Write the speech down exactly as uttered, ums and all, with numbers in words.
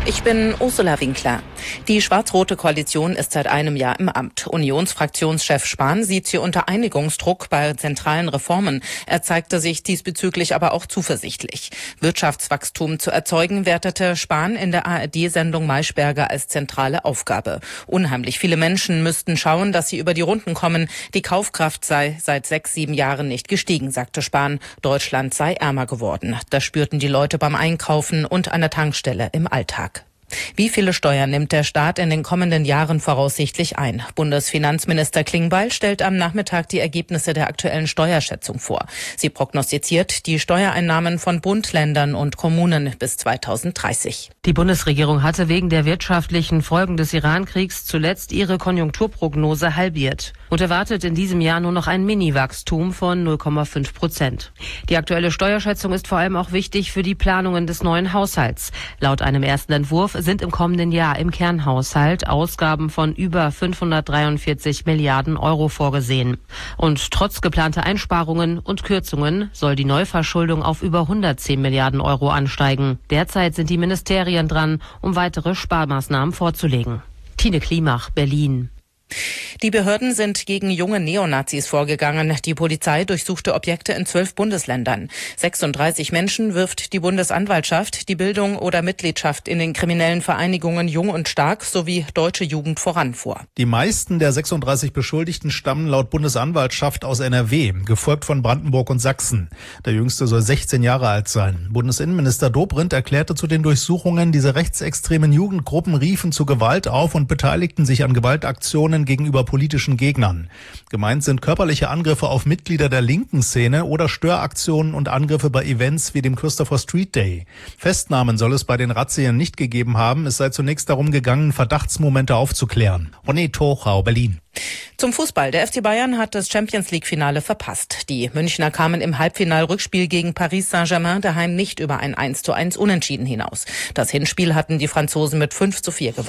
Ich bin Ursula Winkler. Die schwarz-rote Koalition ist seit einem Jahr im Amt. Unionsfraktionschef Spahn sieht sie unter Einigungsdruck bei zentralen Reformen. Er zeigte sich diesbezüglich aber auch zuversichtlich. Wirtschaftswachstum zu erzeugen, wertete Spahn in der A R D-Sendung Maischberger als zentrale Aufgabe. Unheimlich viele Menschen müssten schauen, dass sie über die Runden kommen. Die Kaufkraft sei seit sechs, sieben Jahren nicht gestiegen, sagte Spahn. Deutschland sei ärmer geworden. Das spürten die Leute beim Einkaufen und an der Tankstelle im Alltag. Wie viele Steuern nimmt der Staat in den kommenden Jahren voraussichtlich ein? Bundesfinanzminister Klingbeil stellt am Nachmittag die Ergebnisse der aktuellen Steuerschätzung vor. Sie prognostiziert die Steuereinnahmen von Bund, Ländern und Kommunen bis zweitausenddreißig. Die Bundesregierung hatte wegen der wirtschaftlichen Folgen des Iran-Kriegs zuletzt ihre Konjunkturprognose halbiert und erwartet in diesem Jahr nur noch ein Mini-Wachstum von null Komma fünf Prozent. Die aktuelle Steuerschätzung ist vor allem auch wichtig für die Planungen des neuen Haushalts. Laut einem ersten Entwurf sind im kommenden Jahr im Kernhaushalt Ausgaben von über fünfhundertdreiundvierzig Milliarden Euro vorgesehen. Und trotz geplanter Einsparungen und Kürzungen soll die Neuverschuldung auf über hundertzehn Milliarden Euro ansteigen. Derzeit sind die Ministerien dran, um weitere Sparmaßnahmen vorzulegen. Tine Klimach, Berlin. Die Behörden sind gegen junge Neonazis vorgegangen. Die Polizei durchsuchte Objekte in zwölf Bundesländern. sechsunddreißig Menschen wirft die Bundesanwaltschaft die Bildung oder Mitgliedschaft in den kriminellen Vereinigungen Jung und Stark sowie Deutsche Jugend voran vor. Die meisten der sechsunddreißig Beschuldigten stammen laut Bundesanwaltschaft aus N R W, gefolgt von Brandenburg und Sachsen. Der Jüngste soll sechzehn Jahre alt sein. Bundesinnenminister Dobrindt erklärte zu den Durchsuchungen, diese rechtsextremen Jugendgruppen riefen zu Gewalt auf und beteiligten sich an Gewaltaktionen gegenüber politischen Gegnern. Gemeint sind körperliche Angriffe auf Mitglieder der linken Szene oder Störaktionen und Angriffe bei Events wie dem Christopher Street Day. Festnahmen soll es bei den Razzien nicht gegeben haben. Es sei zunächst darum gegangen, Verdachtsmomente aufzuklären. René Tochau, Berlin. Zum Fußball. Der F C Bayern hat das Champions-League-Finale verpasst. Die Münchner kamen im Halbfinal-Rückspiel gegen Paris Saint-Germain daheim nicht über ein eins zu eins Unentschieden hinaus. Das Hinspiel hatten die Franzosen mit fünf zu vier gewonnen.